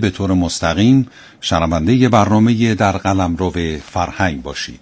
به طور مستقیم شنونده برنامه در قلمرو فرهنگ باشید.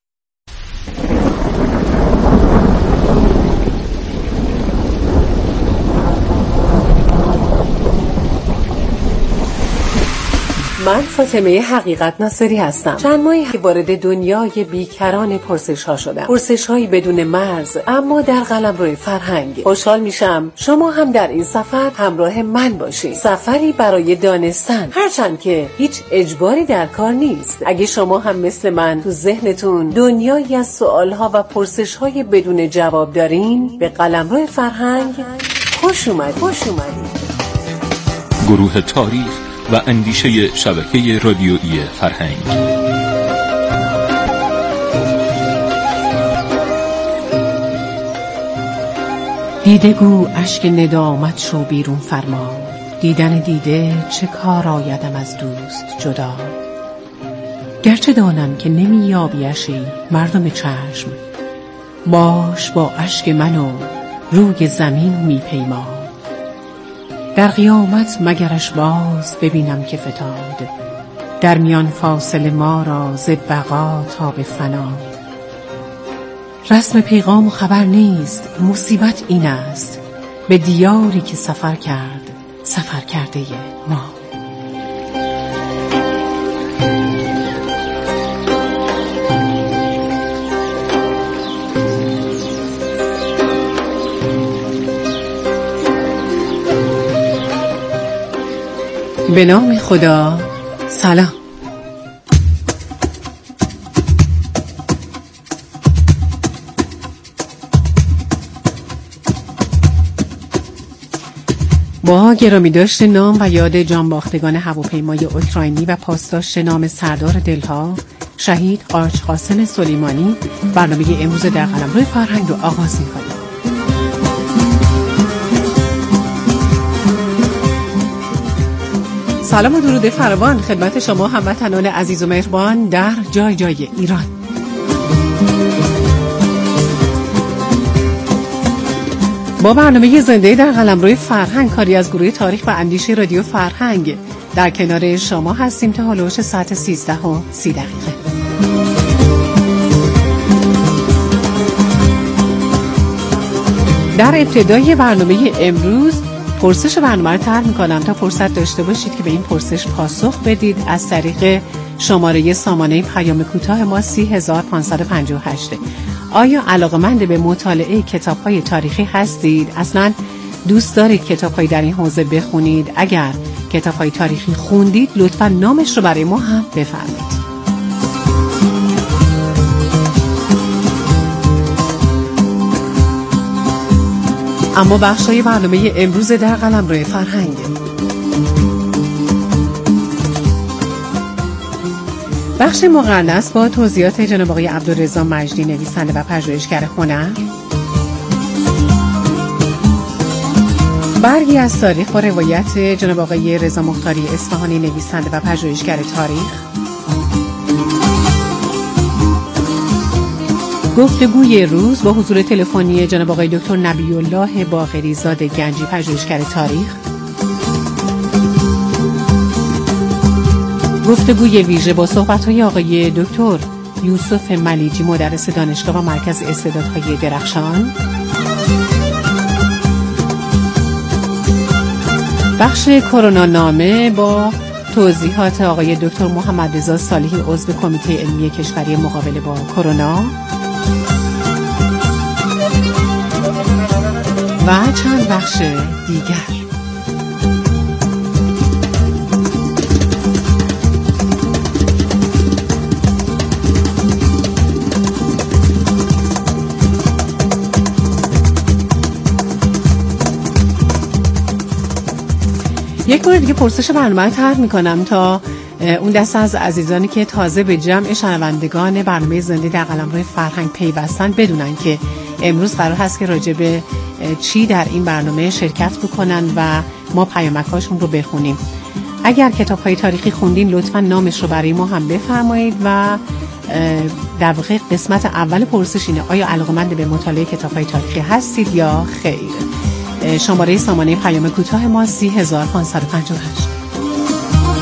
من فاطمه حقیقت ناصری هستم. چند ماهی وارد دنیای بیکران پرسش ها شدم. پرسش هایی بدون مرز، اما در قلمرو فرهنگ. خوشحال میشم شما هم در این سفر همراه من باشید. سفری برای دانستن، هرچند که هیچ اجباری در کار نیست. اگه شما هم مثل من تو ذهنتون دنیایی از سوال ها و پرسش های بدون جواب دارین، به قلمرو فرهنگ خوش اومدید. گروه تاریخ و اندیشه شبکه رادیویی فرهنگ. دیدگو اشک ندامت شو بیرون فرما، دیدن دیده چه کار آیدم از دوست جدا. گرچه دانم که نمی یابیشی مردم چشم، باش با اشک منو روی زمین می پیما. در قیامت مگرش باز ببینم که فتاد، در میان فاصله ما را ز بقا تا به فنا. رسم پیغام و خبر نیست، مصیبت این است، به دیاری که سفر کرد سفر کرده ما. به نام خدا. سلام. با گرامی داشت نام و یاد جانباختگان هواپیمای اوکراینی و پاسداشت نام سردار دلها شهید قاچ قاسم سلیمانی، برنامه امروز در قلمرو فرهنگ رو آغاز می‌کنیم. سلام و درود فراوان خدمت شما هموطنان عزیز و مهربان در جای جای ایران. با برنامه زنده در قلمرو فرهنگ، کاری از گروه تاریخ و اندیشه رادیو فرهنگ، در کنار شما هستیم تا هلوش ساعت 13:30. در ابتدای برنامه امروز پرسش برنامه رو طرح می‌کنم تا فرصت داشته باشید که به این پرسش پاسخ بدید از طریق شماره سامانه پیام کوتاه ما 30558. آیا علاقه‌مند به مطالعه کتاب‌های تاریخی هستید؟ اصلاً دوست دارید کتاب‌هایی در این حوزه بخونید؟ اگر کتاب‌های تاریخی خوندید لطفاً نامش رو برای ما هم بفرمایید. اما بخشای برنامه امروز در قلمرو فرهنگ. بخش مقرنس با توضیحات جناب آقای عبدالرضا مجدی، نویسنده و پژوهشگر هنر. برگی از تاریخ با روایت جناب آقای رضا مختاری اصفهانی، نویسنده و پژوهشگر تاریخ. گفتگوی روز با حضور تلفنی جناب آقای دکتر نبی الله باقری زاده گنجی، پژوهشگر تاریخ. گفتگوی ویژه با صحبت‌های آقای دکتر یوسف ملیجی، مدرس دانشگاه و مرکز استعدادهای درخشان. بخش کرونا نامه با توضیحات آقای دکتر محمد رضا صالحی، عضو کمیته علمی کشوری مقابله با کرونا. و چند بخش دیگر. یک بار دیگه پرسش برنامه طرح میکنم تا اون دسته از عزیزانی که تازه به جمع شنوندگان برنامه زنده در قلمرو فرهنگ پیوستن بدونن که امروز قرار هست که راجع به چی در این برنامه شرکت بکنن و ما پیامک‌هاشون رو بخونیم. اگر کتاب‌های تاریخی خوندین لطفاً نامش رو برای ما هم بفرمایید و در واقع قسمت اول پرسش اینه: آیا علاقه‌مند به مطالعه کتاب‌های تاریخی هستید یا خیر؟ شماره سامانه پیام کوتاه ما 30558.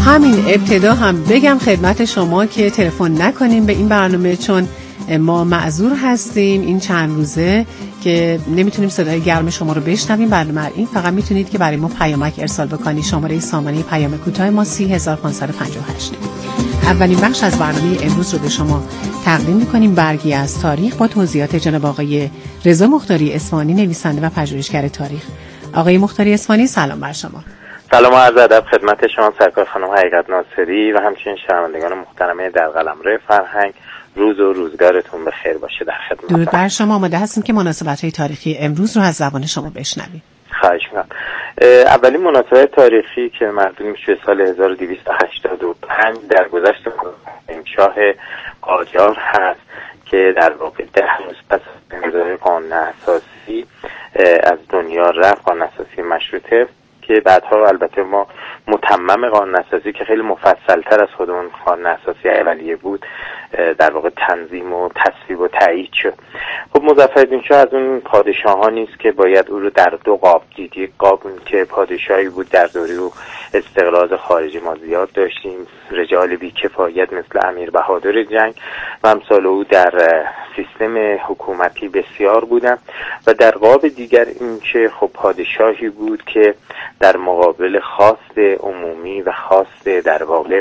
همین ابتدا هم بگم خدمت شما که تلفن نکنیم به این برنامه، چون ما معذور هستیم این چند روزه که نمیتونیم صدای گرم شما رو بشنویم. بنابراین فقط میتونید که برای ما پیامک ارسال بکنید. شماره سامانه پیام کوتاه ما 30558. اولین بخش از برنامه امروز رو به شما تقدیم میکنیم. برگی از تاریخ با توضیحات جناب آقای رضا مختاری اصفهانی، نویسنده و پژوهشگر تاریخ. آقای مختاری اصفهانی، سلام بر شما. سلام و عرض ادب خدمت شما سرکار خانم حقیقت ناصری و همچنین شنوندگان محترم در قلمرو فرهنگ. روز و روزگارتون بخیر باشه. در خدمت درود بر شما. آماده هستیم که مناسبت‌های تاریخی امروز رو از زبان شما بشنویم. خواهش می‌کنم. اولین مناسبت تاریخی که مربوط میشه سال 1285 در گذشت شاه قاجار هست که در واقع 10 روز پس از امضای قانون اساسی از دنیا رفت، قانون اساسی مشروطه، که بعدها البته ما متمم قانون اساسی که خیلی مفصل‌تر از خود اون قانون اساسی اولیه بود در واقع تنظیم و تصویب و تایید شد. خب مظفرالدین شاه از اون پادشاهانی است که باید او رو در دو قاب دید. یک قاب که پادشاهی بود در دوره او استقلال خارجی ما زیاد داشتیم، رجال بی کفایت مثل امیر بهادر جنگ و امثال او در سیستم حکومتی بسیار بودن، و در قاب دیگر این که خب پادشاهی بود که در مقابل خواست عمومی و خواست در واقع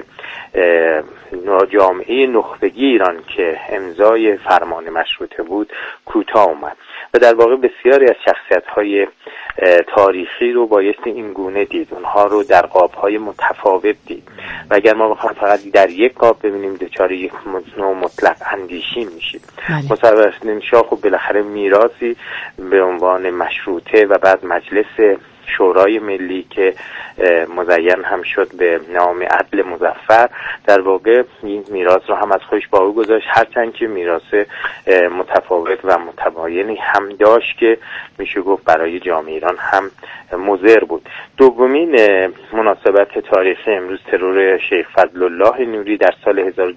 جامعه نخبگی ایران که امضای فرمان مشروطه بود کوتاه اومد و در واقع بسیاری از شخصیت‌های تاریخی رو بایستی این گونه دید، اونها رو در قاب‌های متفاوت دید و اگر ما بخوایم فقط در یک قاب ببینیم دچار یک نوع مطلق اندیشی میشیم. مصور شاه خب بالاخره میراثی به عنوان مشروطه و بعد مجلس شورای ملی که مزین هم شد به نام عدل مظفر، در واقع این میراث رو هم از خودش با او گذاشت، هرچند که میراث متفاوت و متباینی هم داشت که میشه گفت برای جامعه ایران هم مضر بود. دومین مناسبت تاریخی امروز ترور شیخ فضلالله نوری در سال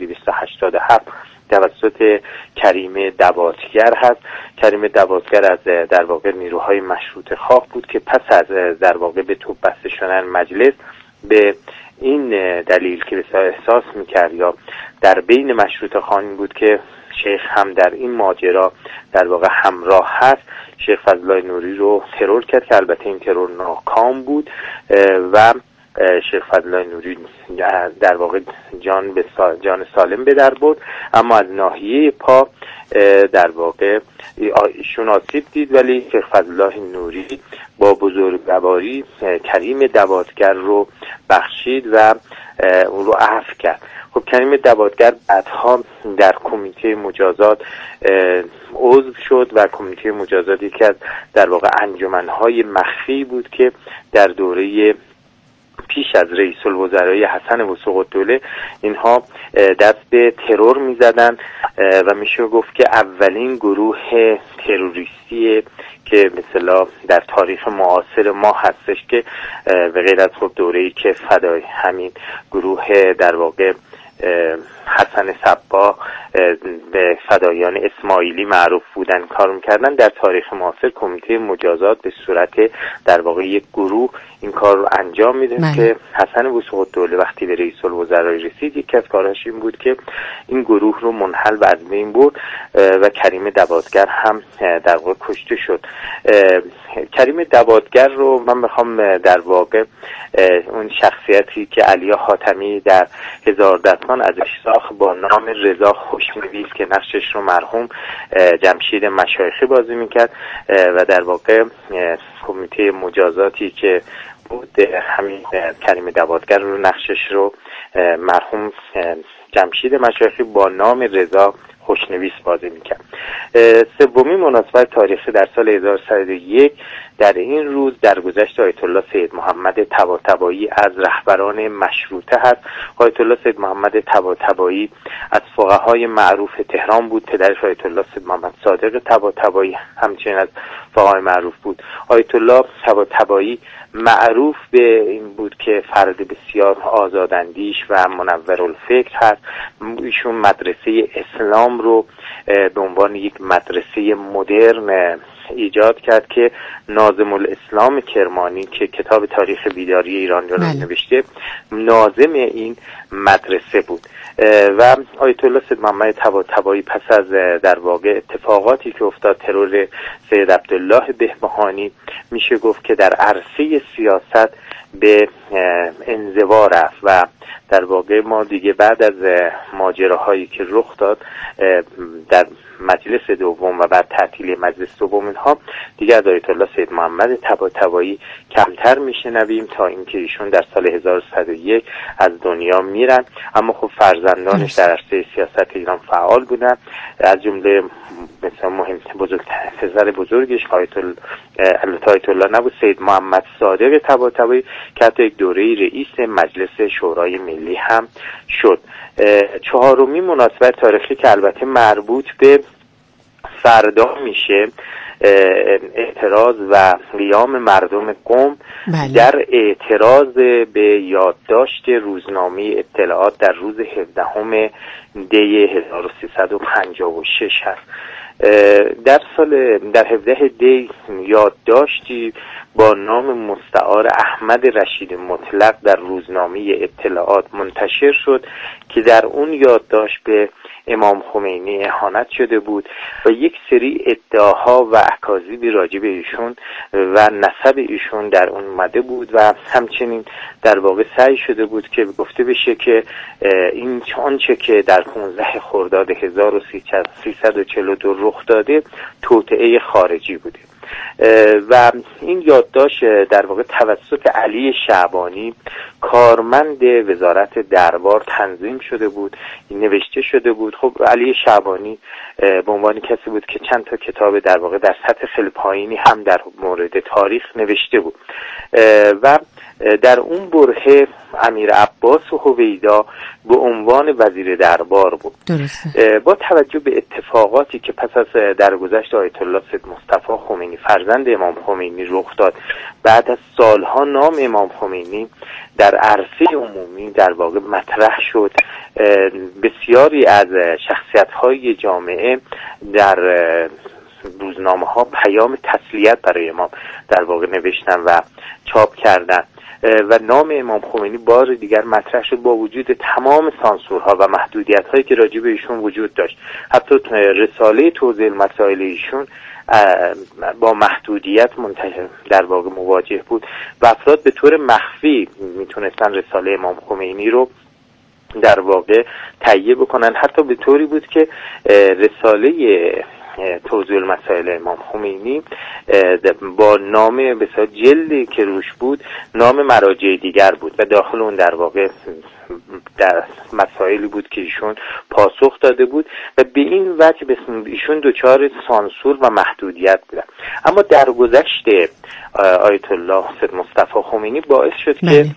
1287 توسط کریم دواتگر هست. کریم دواتگر از در واقع نیروهای مشروطه خواه بود که پس از در واقع به توپ بسته شدن مجلس به این دلیل که احساس میکرد یا در بین مشروطه خواهان بود که شیخ هم در این ماجرا در واقع همراه هست، شیخ فضلالله نوری رو ترور کرد که البته این ترور ناکام بود و شیخ فضلالله نوری در واقع جان سالم به در برد، اما از ناحیه پا در واقع ایشون آسیب دید، ولی شیخ فضلالله نوری با بزرگواری کریم دواتگر رو بخشید و اون رو عفو کرد. خب کریم دواتگر بعدها در کمیته مجازات عضو شد و کمیته مجازات یکی از در واقع انجمنهای مخفی بود که در دوره پیش از رئیس الوزرای حسن وثوق‌الدوله اینها دست به ترور می‌زدن و میشه گفت که اولین گروه تروریستی که مثلا در تاریخ معاصر ما هستش که به غیر از خود دوره‌ای که فدای همین گروه در واقع حسن صبا به فدایان اسماعیلی معروف بودن کار میکردن، در تاریخ معاصر کمیته مجازات به صورت در واقع یک گروه این کار رو انجام میده که حسن وثوق‌الدوله وقتی به رئیس الوزرای رسید یکی از کاراش این بود که این گروه رو منحل و از بین برد و کریم دواتگر هم در واقع کشته شد. کریم دواتگر رو من میخوام در واقع اون شخصیتی که علی حاتمی در هزار دستان ازش ساخت با نام رضا خوشنویس که نقشش رو مرحوم جمشید مشایخی بازی میکرد و در واقع کمیته مجازاتی که بود همین کریم دواتگر رو نقشش رو مرحوم جمشید مشایخی با نام رضا خوشنویس بازی میکرد. سومین مناسبت تاریخی در سال 1101 در این روز درگذشت آیت الله سید محمد طباطبایی از رهبران مشروطه هست. آیت الله سید محمد طباطبایی از فقهای معروف تهران بود. پدرش آیت الله سید محمد صادق طباطبایی همچنین از فقهای معروف بود. آیت الله طباطبایی معروف به این بود که فرد بسیار آزاداندیش و منورالفکر هست. ایشون مدرسه اسلام رو به عنوان یک مدرسه مدرن ایجاد کرد که ناظم الاسلام کرمانی که کتاب تاریخ بیداری ایران رو نوشته ناظم این مدرسه بود و آیت الله سید محمد طباطبایی پس از در واقع اتفاقاتی که افتاد، ترور سید عبدالله بهبهانی، میشه گفت که در عرصه سیاست به انزوا رفت و در واقع ما دیگه بعد از ماجراهایی که رخ داد در مجلس دوم و بعد تعطیلی مجلس دوم اینها دیگه از آیت الله سید محمد طباطبایی کمتر میشنویم تا اینکه ایشون در سال 1101 از دنیا میرن. اما خب فرزندانش در عرصه سیاست ایران فعال بودن، از جمله مثلا مهم پسر بزرگش آیت الله نبود، سید محمد صادق طباطبایی که حتی یک دوره رئیس مجلس شورای ملی هم شد. چهارمین مناسبت تاریخی که البته مربوط به فردا میشه، اعتراض و قیام مردم قم در اعتراض به یادداشت روزنامه اطلاعات در روز 17 دی 1356 هست. در 17 دی یادداشتی با نام مستعار احمد رشید مطلق در روزنامه اطلاعات منتشر شد که در اون یادداشت به امام خمینی اهانت شده بود و یک سری ادعاها و اکاذیبی راجع به ایشون و نسب ایشون در اون اومده بود و همچنین در واقع سعی شده بود که گفته بشه که این آنچه که در 15 خرداد 1342 رخ داده توطئه خارجی بوده و این یادداشت در واقع توسط علی شعبانی کارمند وزارت دربار تنظیم شده بود، نوشته شده بود. خب علی شعبانی به عنوان کسی بود که چند تا کتاب در واقع در سطح خیلی پایینی هم در مورد تاریخ نوشته بود و در اون برهه امیر عباس و هویدا به عنوان وزیر دربار بود. درسته. با توجه به اتفاقاتی که پس از درگذشت آیت الله سید مصطفی خمینی فرزند امام خمینی رخ داد، بعد از سالها نام امام خمینی در عرصه عمومی در واقع مطرح شد. بسیاری از شخصیت‌های جامعه در روزنامه ها پیام تسلیت برای امام در واقع نوشتن و چاپ کردن و نام امام خمینی بار دیگر مطرح شد با وجود تمام سانسورها و محدودیت‌هایی که راجع به ایشون وجود داشت. حتی رساله توضیح مسائل ایشون با محدودیت در واقع مواجه بود و افراد به طور مخفی میتونستن رساله امام خمینی رو در واقع تهیه بکنن. حتی به طوری بود که رساله توضیح مسائل امام خمینی با نام بسیار جلدی که روش بود نام مراجع دیگر بود و داخل اون در واقع در مسائلی بود که ایشون پاسخ داده بود و به این وجه ایشون دچار سانسور و محدودیت بودن. اما درگذشت آیت الله سید مصطفی خمینی باعث شد که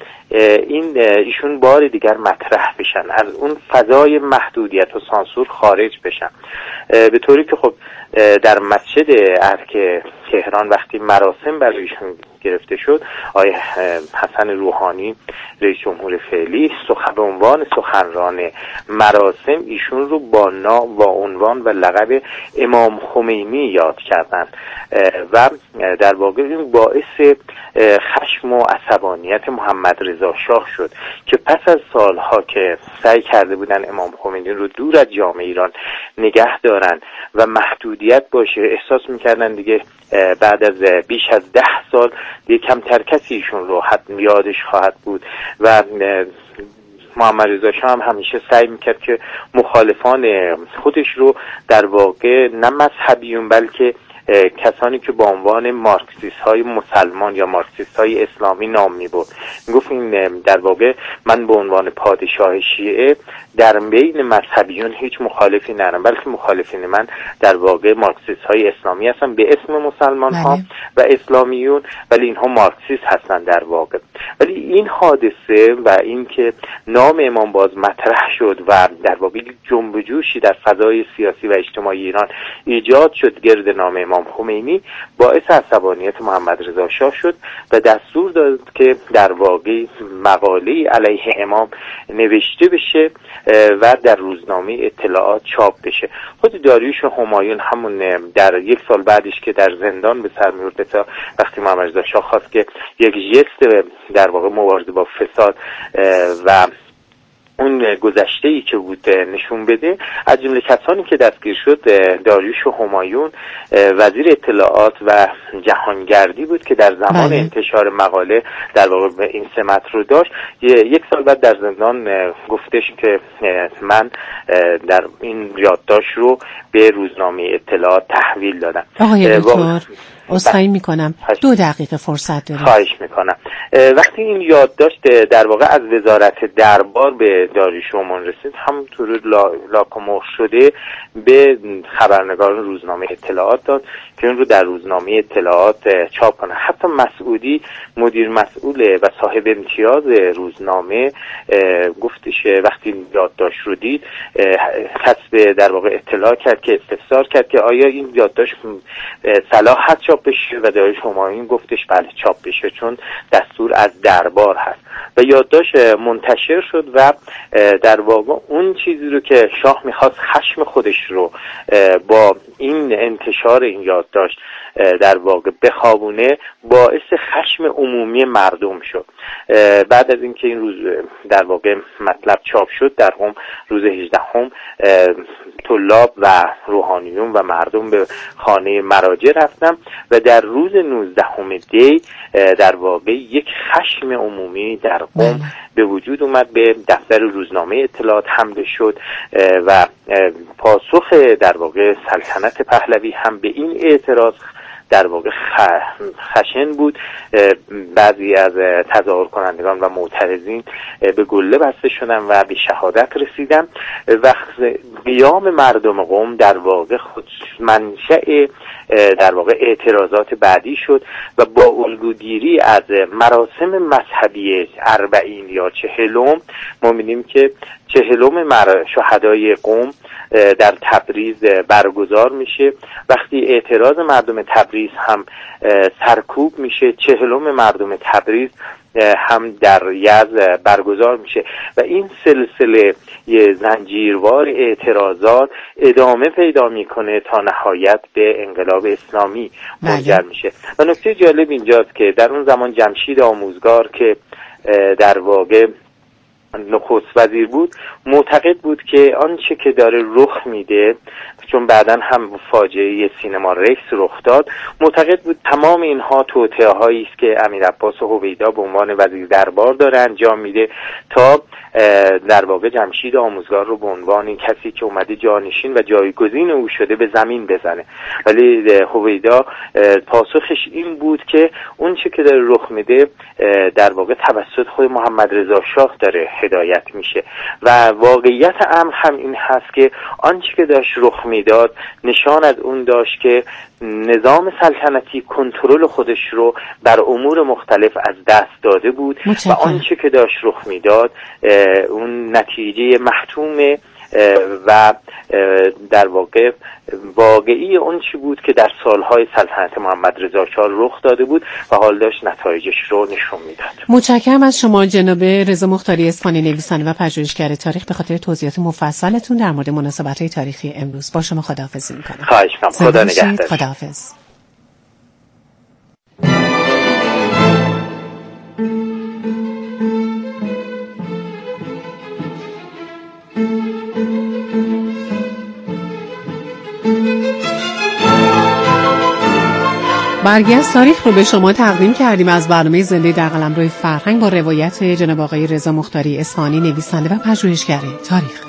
ایشون بار دیگر مطرح بشن، از اون فضای محدودیت و سانسور خارج بشن، به طوری که خب در مسجد ارک تهران وقتی مراسم برای ایشون گرفته شد، آقای حسن روحانی رئیس جمهور فعلی به عنوان سخنران مراسم ایشون رو با عنوان و لقب امام خمینی یاد کردند و در واقع این باعث خشم و عصبانیت محمد رضا شاه شد که پس از سالها که سعی کرده بودن امام خمینی رو دور از جامعه ایران نگه دارن و محدودیت باشه، احساس میکردن دیگه بعد از بیش از 10 سال دیگه کمتر کسی ایشون رو یادش خواهد بود و محمد رضا شاه هم همیشه سعی میکرد که مخالفان خودش رو در واقع نه مذهبیون بلکه کسانی که با عنوان مارکسیست های مسلمان یا مارکسیست های اسلامی نام میبرد، میگفت این در واقع من به عنوان پادشاه شیعه در بین مذهبیون هیچ مخالفی ندارم، بلکه مخالفین من در واقع مارکسیست های اسلامی هستن به اسم مسلمان ها و اسلامیون، ولی اینها مارکسیست هستن در واقع. ولی این حادثه و این که نام امام باز مطرح شد و در واقع جنب و جوشی در فضای سیاسی و اجتماعی ایران ایجاد شد گرد نام امام امام خمینی باعث عصبانیت محمد رضا شاه شد و دستور داد که در واقع مقاله‌ای علیه امام نوشته بشه و در روزنامه اطلاعات چاپ بشه. خود داریوش همایون همون در یک سال بعدش که در زندان به سر می‌برد، وقتی محمد رضا شاه خواست که یک ژست در واقع مبارزه با فساد و اون گذشته‌ای که بود نشون بده، از جمله کسانی که دستگیر شد داریوش همایون وزیر اطلاعات و جهانگردی بود که در زمان انتشار مقاله در واقع این سمت رو داشت. یک سال بعد در زندان گفتش که من در این یادداشت رو به روزنامه اطلاعات تحویل دادم. آقای دکتر عذرخواهی میکنم 2 دقیقه فرصت دارم. خواهش میکنم. وقتی این یادداشت در واقع از وزارت دربار به داریوش همایون رسید، همونطور لاکمخ شده به خبرنگاران روزنامه اطلاعات داد که اون رو در روزنامه اطلاعات چاپ کنه. حتی مسعودی مدیر مسئول و صاحب امتیاز روزنامه گفتش وقتی یادداشت رو دید کسب در واقع اطلاع کرد که استفسار کرد که آیا این یادداشت صلاح هست چاپ بشه و داریوش همایون گفتش بله چاپ بشه چون دستور از دربار هست و یادداشت منتشر شد و در واقع اون چیزی رو که شاه میخواست خشم خودش رو با این انتشار این یادداشت در واقع بخوابونه باعث خشم عمومی مردم شد. بعد از اینکه این روز در واقع مطلب چاپ شد در قم روز 18 طلاب و روحانیون و مردم به خانه مراجع رفتم و در روز 19 دی در واقع یک خشم عمومی در قم به وجود اومد. به دفتر روزنامه اطلاعات حمله شد و پاسخ در واقع سلطنت پهلوی هم به این اعتراض در واقع خشن بود. بعضی از تظاهر کنندگان و معترضین به گله بسته شدن و به شهادت رسیدن و قیام مردم قم در واقع خود منشأ در واقع اعتراضات بعدی شد و با الگوگیری از مراسم مذهبی 40 یا 40 ما می‌بینیم که 40 شهدای قم در تبریز برگزار میشه. وقتی اعتراض مردم تبریز هم سرکوب میشه 40 مردم تبریز هم در یزد برگزار میشه و این سلسله زنجیروار اعتراضات ادامه پیدا میکنه تا نهایت به انقلاب اسلامی منجر میشه. و نکته جالب اینجاست که در اون زمان جمشید آموزگار که در واقع نخست وزیر بود معتقد بود که آنچه که داره رخ میده، چون بعداً هم فاجعه سینما رکس رخ داد، معتقد بود تمام اینها توطئه‌هایی است که امیرعباس هویدا به عنوان وزیر دربار داره انجام میده تا در واقع جمشید آموزگار رو به عنوان این کسی که اومده جانشین و جایگزین او شده به زمین بزنه. ولی هویدا پاسخش این بود که اون چه که داره رخ میده در واقع توسط خود محمد رضا شاه داره هدایت میشه و واقعیت امر هم این هست که آنچه که داشت رخ میداد نشان از اون داشت که نظام سلطنتی کنترل خودش رو بر امور مختلف از دست داده بود و آنچه که داشت رخ میداد اون نتیجه محتوم و در واقع واقعی اون چی بود که در سالهای سلطنت محمد رضا شاه رخ داده بود و حال داشت نتایجش رو نشون میداد. متشکرم از شما جناب رضا مختاری اصفهانی، نویسنده و پژوهشگر تاریخ، به خاطر توضیحات مفصلتون در مورد مناسبت‌های تاریخی امروز. با شما خداحافظی می‌کنم. خواهش می‌کنم. خدا نگهدار. خداحافظ. برگی از تاریخ رو به شما تقدیم کردیم از برنامه زنده در قلمرو فرهنگ با روایت جناب آقای رضا مختاری اصفهانی، نویسنده و پژوهشگر تاریخ.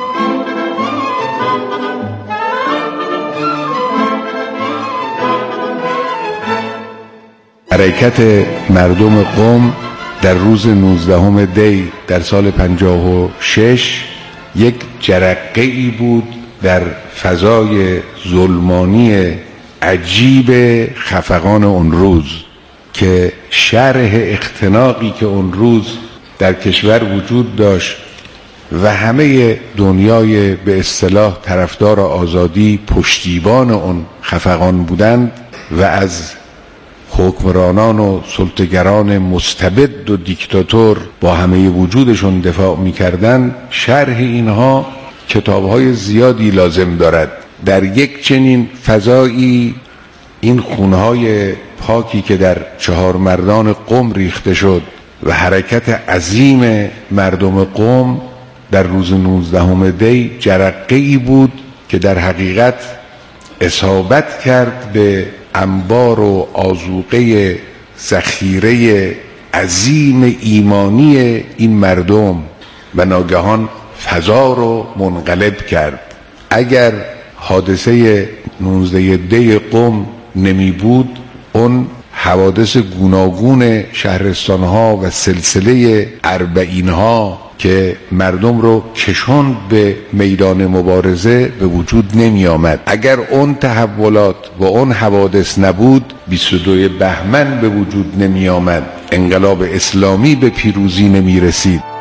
حرکت مردم قم در روز 19 دی در سال 56 یک جرقه‌ای بود در فضای ظلمانی عجیب خفقان اون روز که شرح اختناقی که اون روز در کشور وجود داشت و همه دنیای به اصطلاح طرفدار آزادی پشتیبان اون خفقان بودند و از حکمرانان و سلطه‌گران مستبد و دیکتاتور با همه وجودشون دفاع می‌کردند. شرح اینها کتاب‌های زیادی لازم دارد. در یک چنین فضایی این خونهای پاکی که در چهار مردان قم ریخته شد و حرکت عظیم مردم قم در روز 19 دی جرقه‌ای بود که در حقیقت اصابت کرد به انبار و آذوقه ذخیره عظیم ایمانی این مردم و ناگهان فضا رو منقلب کرد. اگر حادثه 19 دی قم نمی بود، اون حوادث گوناگون شهرستانها و سلسله اربعینها که مردم رو کشوند به میدان مبارزه به وجود نمی آمد. اگر اون تحولات و اون حوادث نبود، 22 بهمن به وجود نمی آمد، انقلاب اسلامی به پیروزی نمی رسید.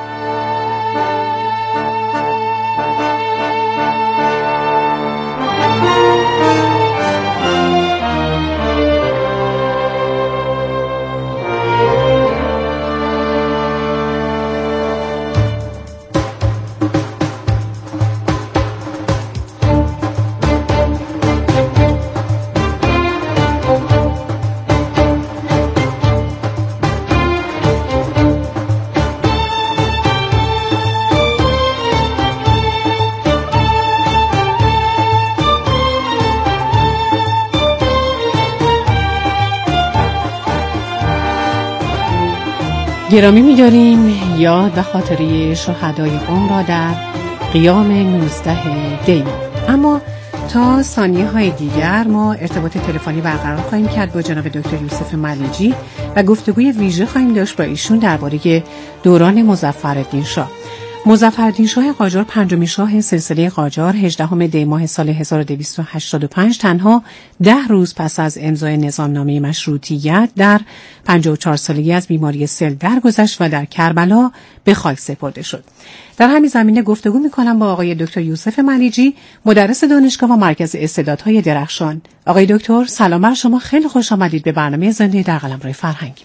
گرامی می‌داریم یاد و خاطره شهدای قم را در قیام 19 دی. اما تا ثانیه‌های دیگر ما ارتباط تلفنی برقرار خواهیم کرد با جناب دکتر یوسف ملیجی و گفتگوی ویژه خواهیم داشت با ایشون درباره دوران مظفرالدین شاه. مظفرالدین شاه قاجار پنجمین شاه سلسله قاجار 18 دی ماه سال 1285 تنها 10 روز پس از امضای نظامنامه مشروطیت در 54 سالگی از بیماری سل درگذشت و در کربلا به خاک سپرده شد. در همین زمینه گفتگو می‌کنم با آقای دکتر یوسف ملیجی، مدرس دانشگاه و مرکز استعدادهای درخشان. آقای دکتر سلام بر شما، خیلی خوش آمدید به برنامه زنده در قلمرو فرهنگ.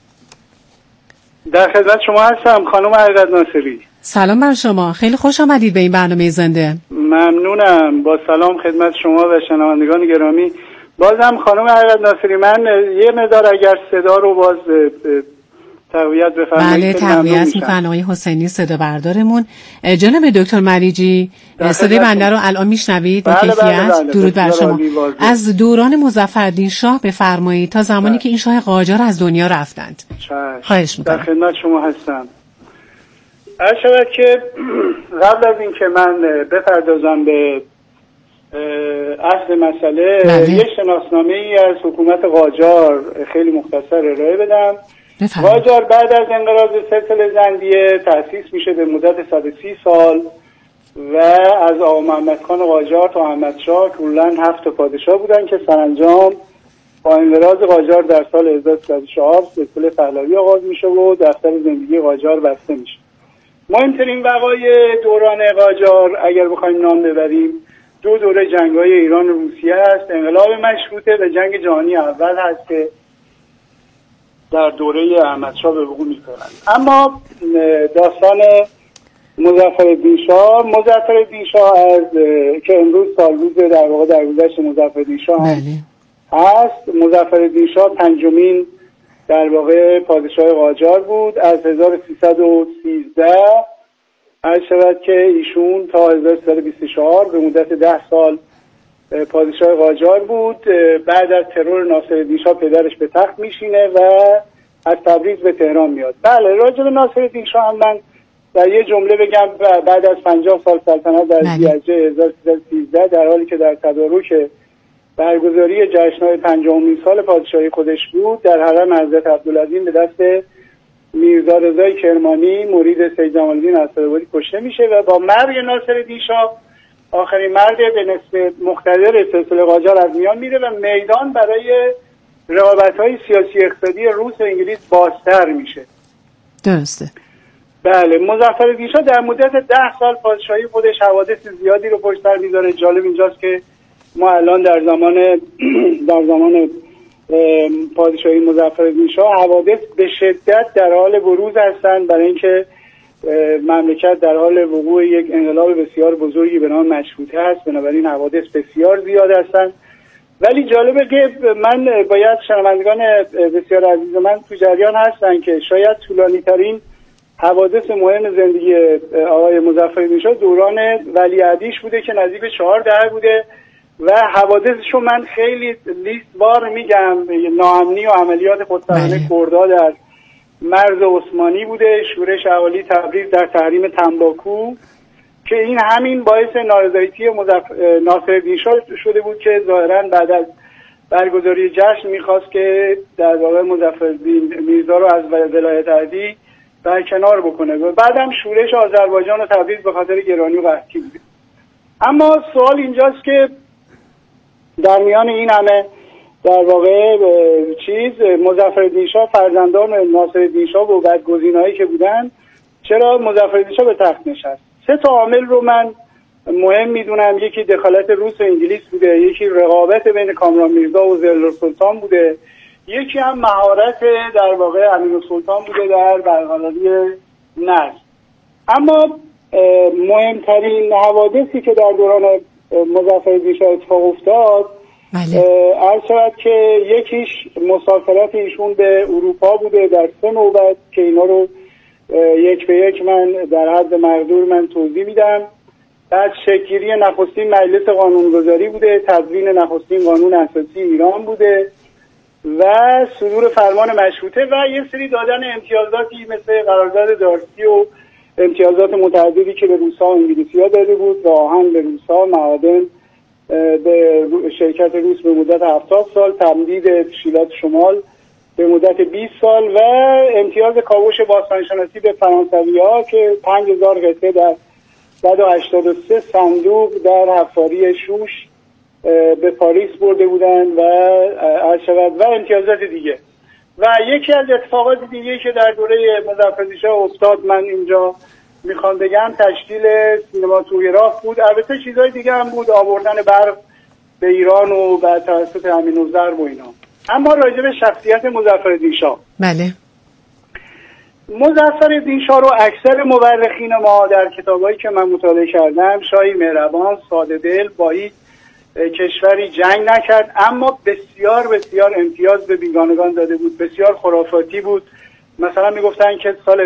در خدمت شما هستم خانم حقیقت ناصری. سلام بر شما، خیلی خوش آمدید به این برنامه زنده. ممنونم. با سلام خدمت شما و شنوندگان گرامی. بازم خانم حقیقت ناصری، من یه مقدار اگر صدا رو باز تقویت بفرمایید. بله تقویت می‌کنم. آقای حسینی صدا بردارمون. جناب دکتر ملیجی صدای بنده رو الان میشنوید با کیفیت؟ بله. درود بر شما. از دوران مظفرالدین شاه بفرمایید تا زمانی که این شاه قاجار از دنیا رفتند. خواهش می‌کنم. در خدمت شما هستم. عرض شود که قبل از این که من بپردازم به اصل مسئله، یک شناسنامه‌ای از حکومت قاجار خیلی مختصر ارائه بدم. قاجار بعد از انقراض سلسله زندیه تأسیس میشه به مدت 130 سال و از آقا محمد خان قاجار تا احمد شاه کلاً 7 پادشاه بودن که سرانجام با انقراض قاجار در سال 1304 سلسله پهلوی آغاز میشه و دفتر زندگی قاجار بسته میشه. مهمترین وقایع دوران قاجار اگر بخوایم نام ببریم 2 دوره جنگ‌های ایران و روسیه است. انقلاب مشروطه و جنگ جهانی اول هست که در دوره احمدشاه به وقوع می‌پیوندند. اما داستان مظفرالدین شاه از که امروز سالروز در واقع درگذشت مظفرالدین شاه هست. مظفرالدین شاه پنجمین در واقع پادشاه قاجار بود از 1313. عرض شود که ایشون تا 1324 به مدت 10 سال پادشاه قاجار بود. بعد از ترور ناصرالدین شاه پدرش به تخت میشینه و از تبریز به تهران میاد. بله، راجع به ناصرالدین شاه هم من در یه جمله بگم. بعد از 50 سال سلطنت در ذی‌حجه 1313 در حالی که در تدارک برگزاری جشن‌های 50مین سال پادشاهی خودش بود، در حرم حضرت عبدالعظیم به دست میرزا رضای کرمانی مرید سید جمال‌الدین اسدآبادی کشته میشه و با مرگ ناصرالدین شاه آخرین مرد به نسبت مقتدر سلسله قاجار از میان میره و میدان برای رقابت‌های سیاسی اقتصادی روس و انگلیس بازتر میشه. درسته. بله، مظفرالدین شاه در مدت 10 سال پادشاهی خودش حوادث زیادی رو پشت سر میذاره. جالب اینجاست که ما الان در زمان پادشاهی مظفرالدین شاه حوادث به شدت در حال بروز هستند، برای اینکه مملکت در حال وقوع یک انقلاب بسیار بزرگی به نام مشروطه هست، بنابراین حوادث بسیار زیاد هستند. ولی جالبه که من باید شنوندگان بسیار عزیز من تو جریان هستن که شاید طولانی ترین حوادث مهم زندگی آقای مظفرالدین شاه دوران ولیعهدیش بوده که نزدیک 4 دهه بوده و حوادثشو من خیلی لیستوار میگم. ناامنی و عملیات خودسرانه کردها در مرز عثمانی بوده، شورش اهالی تبریز در تحریم تنباکو که این همین باعث نارضایتی ناصرالدین شاه شده بود که ظاهرا بعد از برگزاری جشن میخواست که در واقع مظفرالدین میرزا رو از ولایت عهدی برکنار بکنه و بعدم شورش آذربایجان و تبریز به خاطر گرانی و قحطی بود. اما سوال اینجاست که در میان این همه در واقع مظفرالدین شاه فرزندان ناصرالدین شاه و بدگزینه‌هایی که بودن، چرا مظفرالدین شاه به تخت نشست؟ 3 تا عامل رو من مهم میدونم. یکی دخالت روس و انگلیس بوده، یکی رقابت بین کامران میرزا و ضیاءالسلطان بوده، یکی هم مهارت در واقع امیرالسلطان بوده در برقراری نظم. اما مهمترین حوادثی که در دوران مظفرالدین شاه اتفاق افتاد، عرض شود که یکیش مسافرت ایشون به اروپا بوده در 3 نوبت که اینا رو یک به یک من در حد مقدور من توضیح میدم. بعد شکل‌گیری نخستین مجلس قانونگذاری بوده، تدوین نخستین قانون اساسی ایران بوده و صدور فرمان مشروطه و یه سری دادن امتیازاتی مثل قرارداد دارسی و امتیازات متعددی که به روس‌ها و انگلیسی‌ها داده بود و آهن به روس‌ها، معادن به شرکت روس به مدت 70 سال، تمدید تشکیلات شمال به مدت 20 سال و امتیاز کاوش باستانشناسی به فرانسوی‌ها که 5000 قطعه در 183 صندوق در حفاری شوش به پاریس برده بودن و و امتیازات دیگه. و یکی از اتفاقات دیگه که در دوره مظفرالدین شاه افتاد من اینجا میخوام بگم تشکیل سینماتوگراف بود. البته چیزهای دیگه هم بود، آوردن برق به ایران و بعد توسط امین‌الظرف و اینا. اما راجع به شخصیت مظفرالدین شاه، بله، مظفرالدین شاه رو اکثر مورخین ما در کتابایی که من مطالعه کردم، شاهی مهربان، ساده دل، با هیچ کشوری جنگ نکرد اما بسیار بسیار امتیاز به بیگانگان داده بود، بسیار خرافاتی بود. مثلا میگفتن که سال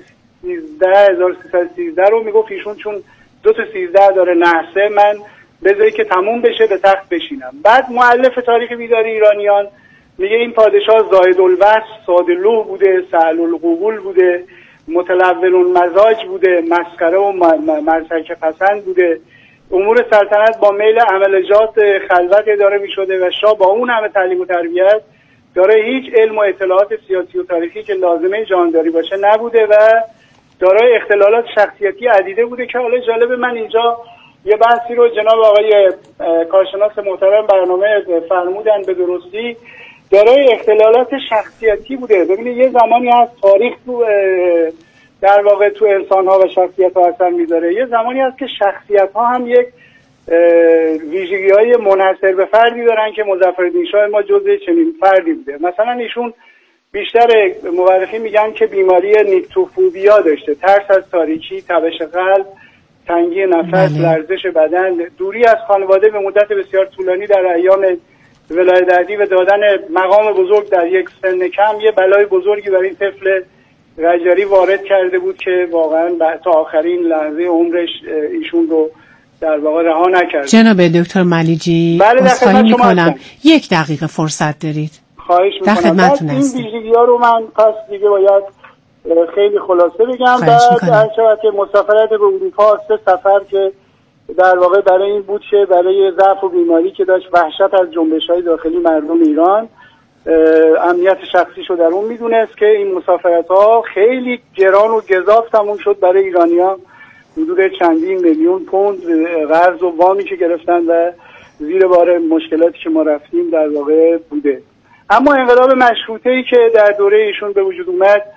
1313 رو میگفت ایشون چون 2 تا 13 داره نحسه، من بذاری که تموم بشه به تخت بشینم. بعد مؤلف تاریخ بیدار ایرانیان میگه این پادشاه زاهد الوصف، ساده لوح بوده، سهل القبول بوده، متلون المزاج بوده، مسخره و مرتکه پسند بوده، امور سلطنت با میل عملجات خلوت اداره میشده و شاه با اون همه تعلیم و تربیت دارای هیچ علم و اطلاعات سیاسی و تاریخی که لازمه جانداری باشه نبوده و دارای اختلالات شخصیتی عدیده بوده که حالا جالب من اینجا یه بحثی رو جناب آقای کارشناس محترم برنامه فرمودن به درستی، دارای اختلالات شخصیتی بوده. ببینید یه زمانی هست تاریخ تو در واقع تو انسان‌ها و شخصیت‌ها اثر میذاره، یه زمانی هست که شخصیت‌ها هم یک ویژگی‌های منحصر به فردی دارن که مظفرالدین شاه ما جزء چنین فردی بوده. مثلا ایشون بیشتر مورخین میگن که بیماری نیکتوفوبیا داشته، ترس از تاریکی، تبش قلب، تنگی نفس، لرزش بدن، دوری از خانواده به مدت بسیار طولانی در ایام ولایت عهدی و دادن مقام بزرگ در یک سن کم یه بلای بزرگی برای این طفل قجری وارد کرده بود که واقعا تا آخرین لحظه عمرش ایشون رو در واقع رها نکرد. جناب دکتر ملیجی، بله میکنم 1 دقیقه فرصت دارید. خواهش میکنم. این ویژگی‌ها رو من پس دیگه باید خیلی خلاصه بگم. بعد هر شود که مسافرت به اروپا 3 سفر که در واقع برای این بود که برای ضعف و بیماری که داشت، وحشت از جنبش‌های داخلی مردم ایران، امنیت شخصیشو در اون میدونست که این مسافرت‌ها خیلی گران و گزاف تموم شد برای ایرانی‌ها، حدود چندین میلیون پوند قرض و وامی که گرفتن و زیر بار مشکلاتی که ما رفتیم در واقع بوده. اما انقلاب مشروطه‌ای که در دوره ایشون به وجود اومد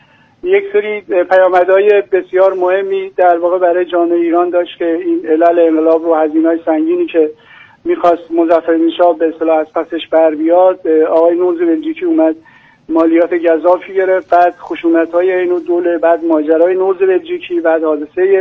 یک سری پیامدهای بسیار مهمی در واقع برای جامعه ایران داشت که این علل انقلاب و هزینه‌های سنگینی که میخواست مظفرالدین‌شاه به اصطلاح از پسش بر بیاد، آقای نوز بلژیکی اومد مالیات گزافی گرفت، بعد خشونت‌های این دوله، بعد ماجرای نوز بلژیکی، بعد حادثه